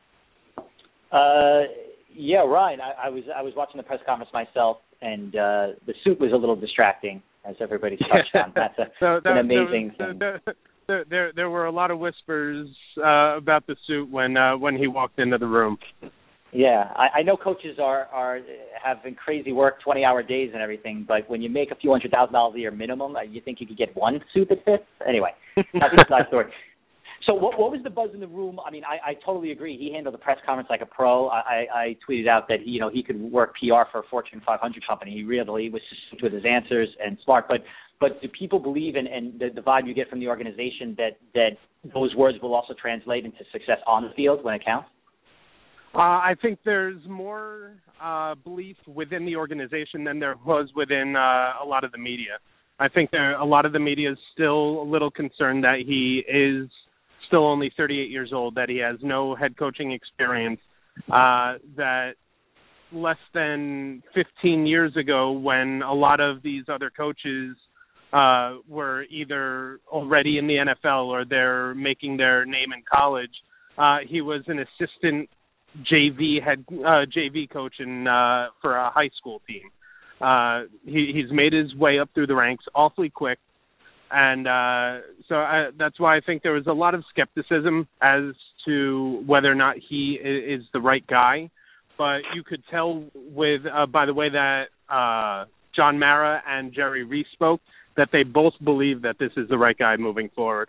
Uh, yeah, Ryan, I, I was I was watching the press conference myself, and uh, the suit was a little distracting, as everybody touched on. That's a, so that, an amazing there, thing. There, there, there, there were a lot of whispers uh, about the suit when uh, when he walked into the room. Yeah, I, I know coaches are are having crazy work, twenty-hour days and everything, but when you make a few hundred thousand dollars a year minimum, uh, you think you could get one suit that fits? Anyway, that's a side story. So what, what was the buzz in the room? I mean, I, I totally agree. He handled the press conference like a pro. I, I, I tweeted out that he, you know, he could work P R for a Fortune five hundred company. He really was succinct with his answers and smart. But but do people believe in and the, the vibe you get from the organization that, that those words will also translate into success on the field when it counts? Uh, I think there's more uh, belief within the organization than there was within uh, a lot of the media. I think there, a lot of the media is still a little concerned that he is still only thirty-eight years old, that he has no head coaching experience, uh, that less than fifteen years ago, when a lot of these other coaches uh, were either already in the N F L or they're making their name in college, uh, he was an assistant J V head uh, J V coach in, uh, for a high school team. Uh, he, he's made his way up through the ranks awfully quick. And uh, so I, that's why I think there was a lot of skepticism as to whether or not he is the right guy. But you could tell with, uh, by the way that uh, John Mara and Jerry Reese spoke, that they both believe that this is the right guy moving forward.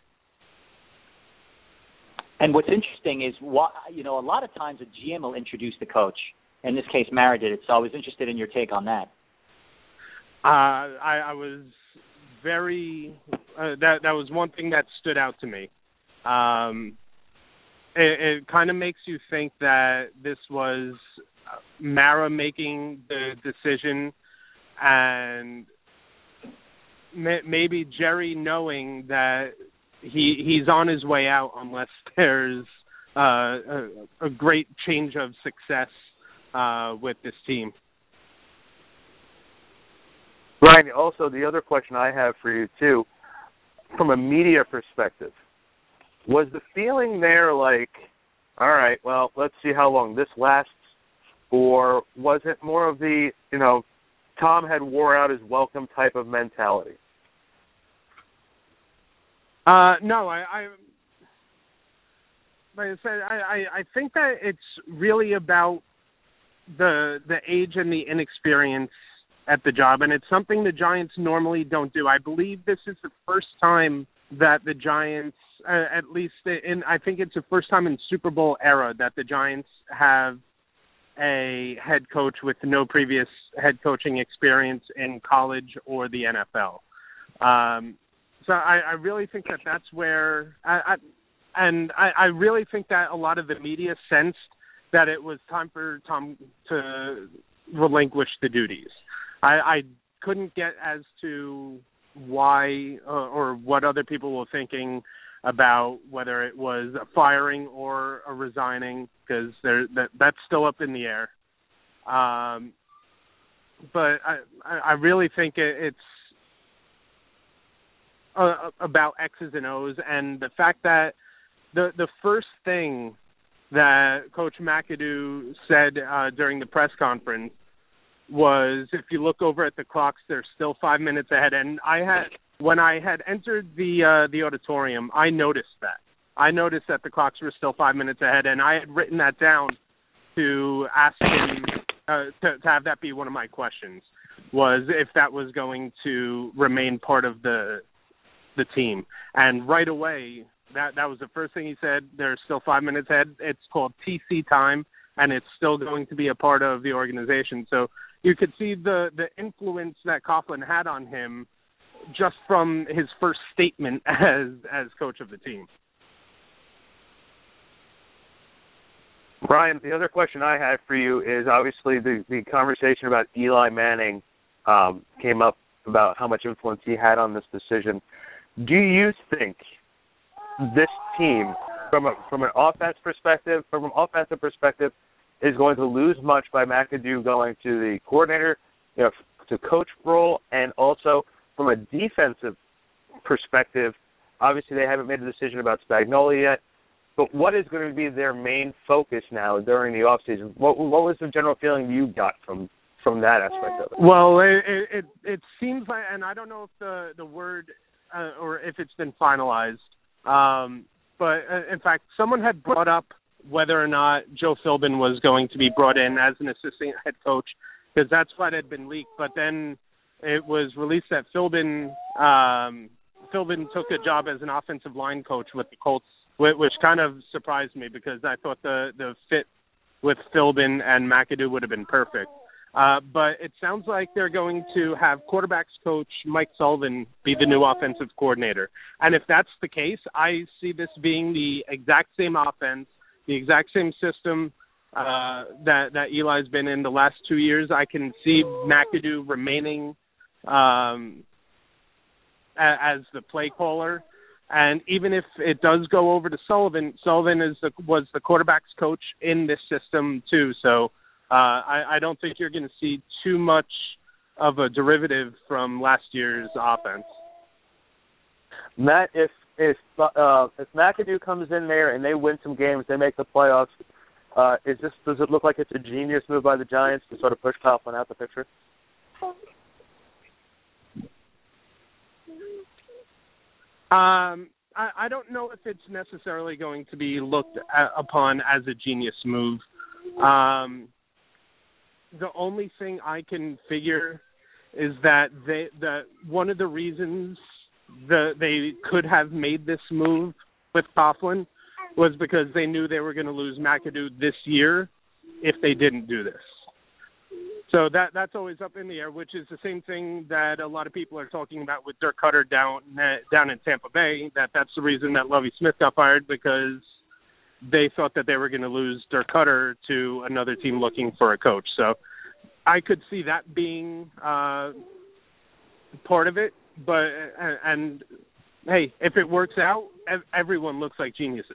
And what's interesting is, what, you know, a lot of times a G M will introduce the coach. In this case, Mara did it. So I was interested in your take on that. Uh, I, I was... Very uh, that that was one thing that stood out to me. Um, it it kind of makes you think that this was Mara making the decision, and may, maybe Jerry knowing that he he's on his way out unless there's uh, a, a great change of success uh, with this team. Brian, also the other question I have for you, too, from a media perspective, was the feeling there like, all right, well, let's see how long this lasts, or was it more of the, you know, Tom had wore out his welcome type of mentality? Uh, no, I, I, like I said, I, I, I think that it's really about the the age and the inexperience at the job, and it's something the Giants normally don't do. I believe this is the first time that the Giants, uh, at least in, I think it's the first time in Super Bowl era that the Giants have a head coach with no previous head coaching experience in college or the N F L. Um, so I, I really think that that's where, I, I, and I, I really think that a lot of the media sensed that it was time for Tom to relinquish the duties. I, I couldn't get as to why uh, or what other people were thinking about whether it was a firing or a resigning, because that that's still up in the air. Um, but I, I really think it, it's uh, about X's and O's, and the fact that the the first thing that Coach McAdoo said uh, during the press conference was, if you look over at the clocks, they're still five minutes ahead. And I had, when I had entered the uh, the auditorium, I noticed that. I noticed that the clocks were still five minutes ahead, and I had written that down to ask him uh, to, to have that be one of my questions, was if that was going to remain part of the the team. And right away, that that was the first thing he said. They're still five minutes ahead. It's called T C time, and it's still going to be a part of the organization. So you could see the, the influence that Coughlin had on him just from his first statement as as coach of the team. Brian, the other question I had for you is obviously the, the conversation about Eli Manning um, came up about how much influence he had on this decision. Do you think this team, from a, from an offense perspective, from an offensive perspective, is going to lose much by McAdoo going to the coordinator, you know, to coach role, and also from a defensive perspective, obviously they haven't made a decision about Spagnuolo yet, but what is going to be their main focus now during the offseason? What, what was the general feeling you got from, from that aspect of it? Well, it it, it seems like, and I don't know if the, the word uh, or if it's been finalized, um, but uh, in fact, someone had brought up whether or not Joe Philbin was going to be brought in as an assistant head coach, because that's what had been leaked. But then it was released that Philbin um, Philbin took a job as an offensive line coach with the Colts, which kind of surprised me because I thought the, the fit with Philbin and McAdoo would have been perfect. Uh, but it sounds like they're going to have quarterbacks coach Mike Sullivan be the new offensive coordinator. And if that's the case, I see this being the exact same offense, the exact same system uh, that, that Eli's been in the last two years. I can see McAdoo remaining um, a, as the play caller. And even if it does go over to Sullivan, Sullivan is the, was the quarterback's coach in this system too. So uh, I, I don't think you're going to see too much of a derivative from last year's offense. Matt, if if uh, if McAdoo comes in there and they win some games, they make the playoffs, uh, is this does it look like it's a genius move by the Giants to sort of push Coughlin out the picture? Um, I, I don't know if it's necessarily going to be looked at, upon as a genius move. Um, the only thing I can figure is that they that one of the reasons the they could have made this move with Coughlin was because they knew they were going to lose McAdoo this year if they didn't do this. So that that's always up in the air, which is the same thing that a lot of people are talking about with Dirk Cutter down down in Tampa Bay, that that's the reason that Lovie Smith got fired, because they thought that they were going to lose Dirk Cutter to another team looking for a coach. So I could see that being uh, part of it. But and, and, hey, if it works out, everyone looks like geniuses.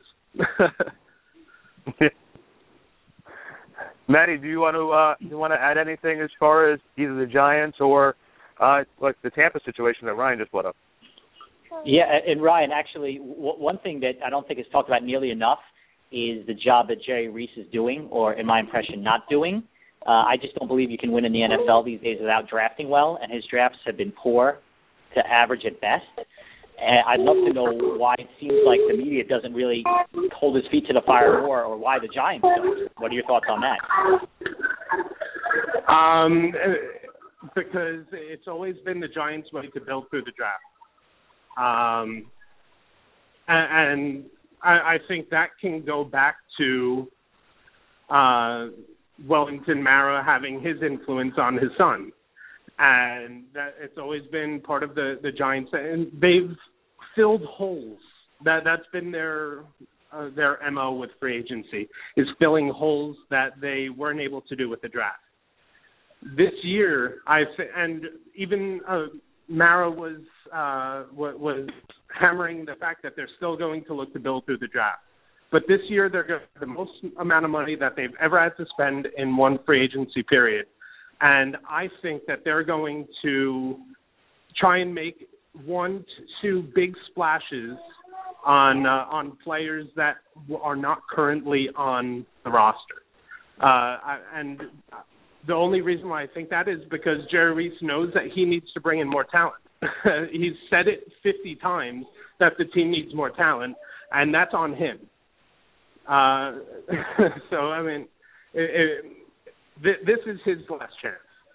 Maddie, do you want to uh, do you want to add anything as far as either the Giants or uh, like the Tampa situation that Ryan just brought up? Yeah, and Ryan, actually, w- one thing that I don't think is talked about nearly enough is the job that Jerry Reese is doing, or in my impression, not doing. Uh, I just don't believe you can win in the N F L these days without drafting well, and his drafts have been poor to average at best. And I'd love to know why it seems like the media doesn't really hold his feet to the fire more, or why the Giants don't. What are your thoughts on that? Um, because it's always been the Giants' way to build through the draft. Um, and, and I, I think that can go back to uh, Wellington Mara having his influence on his son. And that it's always been part of the, the Giants, and they've filled holes. That that's been their uh, their M O with free agency, is filling holes that they weren't able to do with the draft. This year, I and even uh, Mara was uh, was hammering the fact that they're still going to look to build through the draft. But this year, they're going to have the most amount of money that they've ever had to spend in one free agency period. And I think that they're going to try and make want two big splashes on uh, on players that are not currently on the roster. Uh, and the only reason why I think that is because Jerry Reese knows that he needs to bring in more talent. He's said it fifty times that the team needs more talent, and that's on him. Uh, so, I mean, it, it, th- this is his last chance.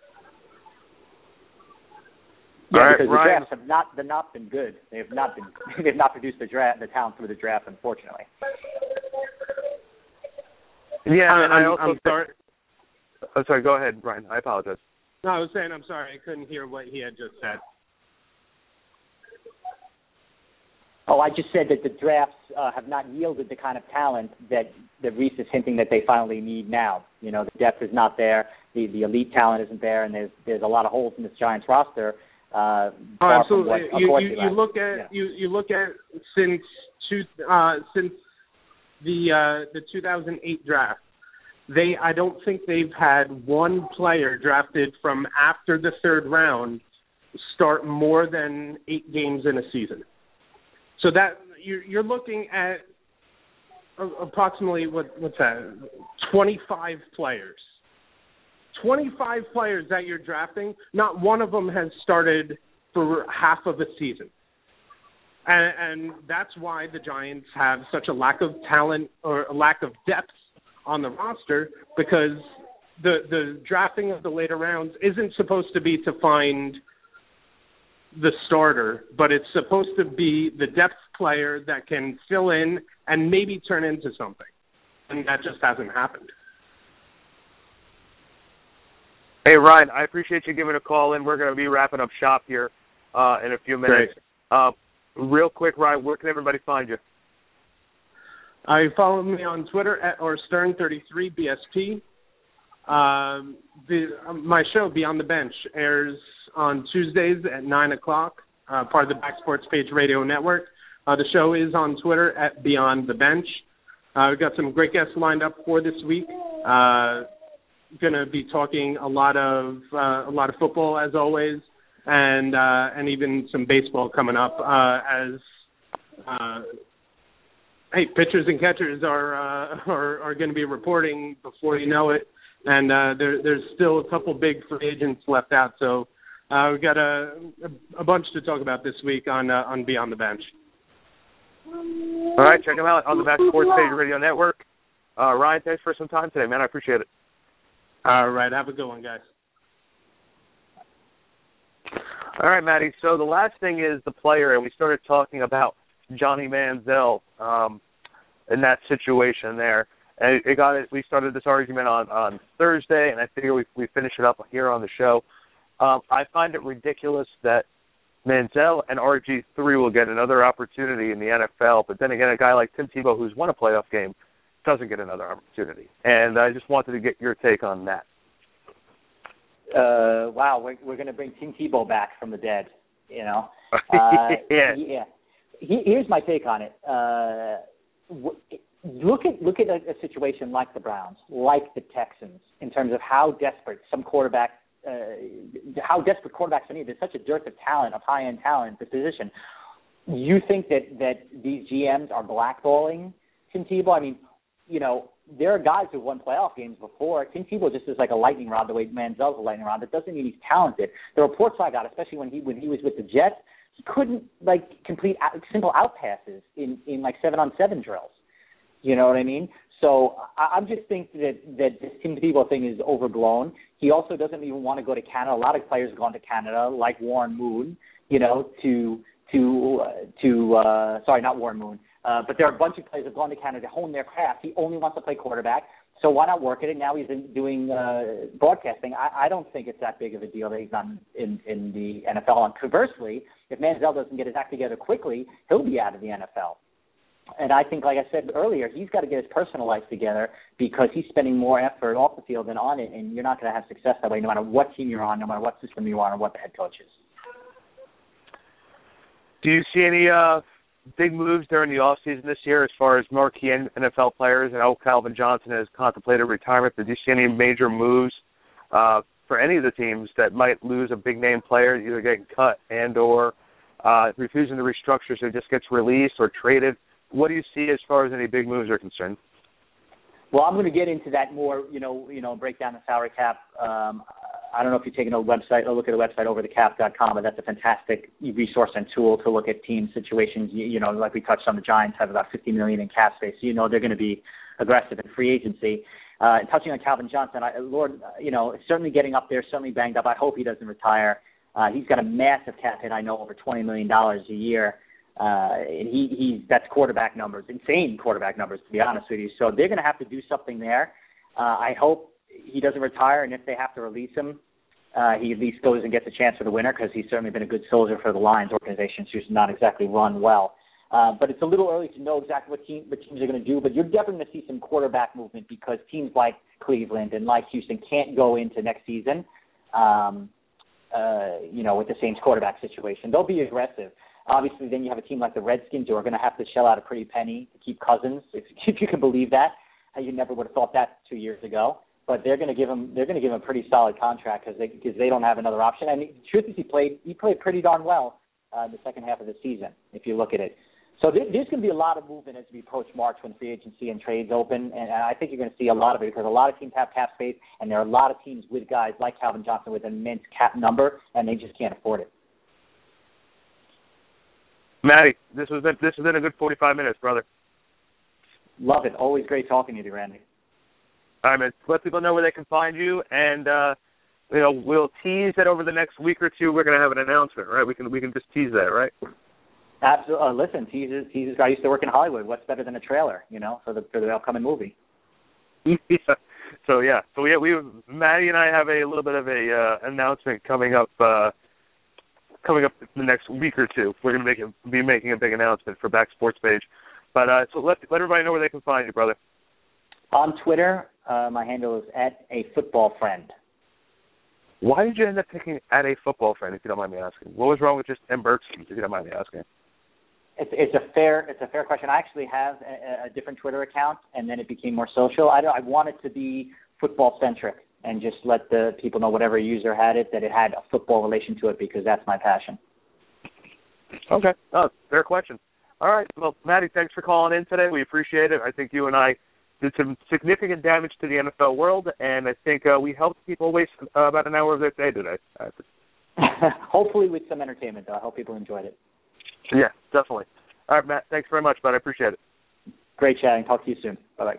Yeah, All right, because Ryan. the drafts have not, they've not been good. They have not been. They've not produced the draft, the talent through the draft, unfortunately. Yeah, I, and I I'm, also I'm sorry. Oh, sorry, go ahead, Ryan. I apologize. No, I was saying I'm sorry. I couldn't hear what he had just said. Oh, I just said that the drafts uh, have not yielded the kind of talent that, that Reese is hinting that they finally need now. You know, the depth is not there, the, the elite talent isn't there, and there's there's a lot of holes in this Giants roster. Uh, Oh, absolutely. What, you, you, you look at yeah. you, you look at since two, uh, since the uh, the two thousand eight draft, they I don't think they've had one player drafted from after the third round start more than eight games in a season. So that you're, you're looking at approximately what what's that? twenty-five players. twenty-five players that you're drafting. Not one of them has started for half of a season, and, and that's why the Giants have such a lack of talent or a lack of depth on the roster, because the the drafting of the later rounds isn't supposed to be to find the starter, but it's supposed to be the depth player that can fill in and maybe turn into something. And that just hasn't happened. Hey, Ryan, I appreciate you giving a call in. We're going to be wrapping up shop here uh, in a few minutes. Uh, real quick, Ryan, where can everybody find you? Uh, you follow me on Twitter at or Stern thirty-three B S P. Um, the, uh, my show, Beyond the Bench, airs on Tuesdays at nine o'clock, uh, part of the Back Sports Page Radio Network. Uh, the show is on Twitter at Beyond the Bench. Uh, we've got some great guests lined up for this week. Uh, going to be talking a lot of uh, a lot of football, as always, and uh, and even some baseball coming up uh, as uh, hey, pitchers and catchers are uh, are, are going to be reporting before you know it, and uh, there, there's still a couple big free agents left out. So uh, we've got a, a bunch to talk about this week on uh, on Beyond the Bench. All right, check them out on the Back Sports Page Radio Network. Uh, Ryan, thanks for some time today, man. I appreciate it. All right, have a good one, guys. All right, Matty. So the last thing is the player, and we started talking about Johnny Manziel um, in that situation there. And it got we started this argument on, on Thursday, and I figure we we finish it up here on the show. Um, I find it ridiculous that Manziel and R G three will get another opportunity in the N F L, but then again, a guy like Tim Tebow, who's won a playoff game, doesn't get another opportunity. And I just wanted to get your take on that. Uh, wow, we're, we're going to bring Tim Tebow back from the dead, you know. Uh, yeah. yeah. He, here's my take on it. Uh, w- look at look at a, a situation like the Browns, like the Texans, in terms of how desperate some quarterback, uh, how desperate quarterbacks are needed. There's such a dearth of talent, of high-end talent at the position. You think that, that these G Ms are blackballing Tim Tebow? I mean, you know, there are guys who won playoff games before. Tim Tebow just is like a lightning rod, the way Manziel's a lightning rod. That doesn't mean he's talented. The reports I got, especially when he when he was with the Jets, he couldn't like complete out, simple out passes in, in like seven on seven drills. You know what I mean? So I, I just think that that this Tim Tebow thing is overblown. He also doesn't even want to go to Canada. A lot of players have gone to Canada, like Warren Moon. You know, to to uh, to uh, sorry, not Warren Moon. Uh, but there are a bunch of players who have gone to Canada to hone their craft. He only wants to play quarterback, so why not work at it? Now he's in, doing uh, broadcasting. I, I don't think it's that big of a deal that he's not in, in the N F L. And conversely, if Manziel doesn't get his act together quickly, he'll be out of the N F L. And I think, like I said earlier, he's got to get his personal life together because he's spending more effort off the field than on it, and you're not going to have success that way no matter what team you're on, no matter what system you're on, or what the head coach is. Do you see any uh, big moves during the offseason this year as far as marquee N F L players? I know Calvin Johnson has contemplated retirement, but do you see any major moves uh, for any of the teams that might lose a big-name player, either getting cut and or uh, refusing to restructure so he just gets released or traded. What do you see as far as any big moves are concerned? Well, I'm going to get into that more, you know, you know, break down the salary cap. Um, I don't know if you've taken a website, a look at the website over the cap dot com, but that's a fantastic resource and tool to look at team situations. You, you know, like we touched on, the Giants have about fifty million dollars in cap space, so you know they're going to be aggressive in free agency. Uh, and touching on Calvin Johnson, I, Lord, you know, certainly getting up there, certainly banged up. I hope he doesn't retire. Uh, he's got a massive cap hit, I know, over twenty million dollars a year. Uh, and he, he's, that's quarterback numbers, insane quarterback numbers, to be honest with you. So they're going to have to do something there. Uh, I hope he doesn't retire, and if they have to release him, uh, he at least goes and gets a chance for the winner, because he's certainly been a good soldier for the Lions organization, who's not exactly run well. Uh, but it's a little early to know exactly what, team, what teams are going to do, but you're definitely going to see some quarterback movement, because teams like Cleveland and like Houston can't go into next season, um, uh, you know, with the Saints quarterback situation. They'll be aggressive. Obviously, then you have a team like the Redskins who are going to have to shell out a pretty penny to keep Cousins, if, if you can believe that. You never would have thought that two years ago. But they're going to give him they're going to give him a pretty solid contract because they because they don't have another option. And the truth is, he played he played pretty darn well uh, in the second half of the season, if you look at it. So there, there's going to be a lot of movement as we approach March when free agency and trades open, and, and I think you're going to see a lot of it because a lot of teams have cap space, and there are a lot of teams with guys like Calvin Johnson with an immense cap number, and they just can't afford it. Matty, this has been this has been a good forty-five minutes, brother. Love it. Always great talking to you, Randy. All right, man. Let people know where they can find you, and uh, you know we'll tease that over the next week or two. We're going to have an announcement, right? We can we can just tease that, right? Absolutely. Uh, listen, teases teases. I used to work in Hollywood. What's better than a trailer, you know, for the for the upcoming movie? yeah. So yeah, so yeah, we Matty and I have a little bit of a uh, announcement coming up. Uh, Coming up the next week or two, we're going to make it, be making a big announcement for Back Sports Page. But uh, so let let everybody know where they can find you, brother. On Twitter, uh, my handle is at a football friend. Why did you end up picking at a football friend, if you don't mind me asking? What was wrong with just M. Bergson, if you don't mind me asking? It's, it's a fair it's a fair question. I actually have a, a different Twitter account, and then it became more social. I, I want it to be football centric, and just let the people know, whatever user had it, that it had a football relation to it, because that's my passion. Okay. Oh, fair question. All right. Well, Matty, thanks for calling in today. We appreciate it. I think you and I did some significant damage to the N F L world, and I think uh, we helped people waste uh, about an hour of their day today. Hopefully with some entertainment, though. I hope people enjoyed it. Yeah, definitely. All right, Matt, thanks very much, bud. I appreciate it. Great chatting. Talk to you soon. Bye-bye.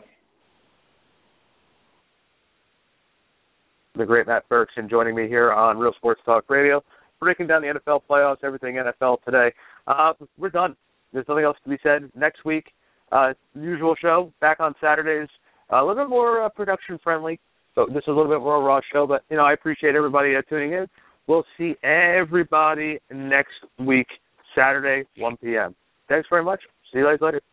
The great Matt Berkson joining me here on Real Sports Talk Radio, breaking down the N F L playoffs, everything N F L today. Uh, we're done. There's nothing else to be said. Next week, uh, usual show, back on Saturdays, uh, a little bit more uh, production-friendly. So this is a little bit more raw show, but, you know, I appreciate everybody uh, tuning in. We'll see everybody next week, Saturday, one p.m. Thanks very much. See you guys later.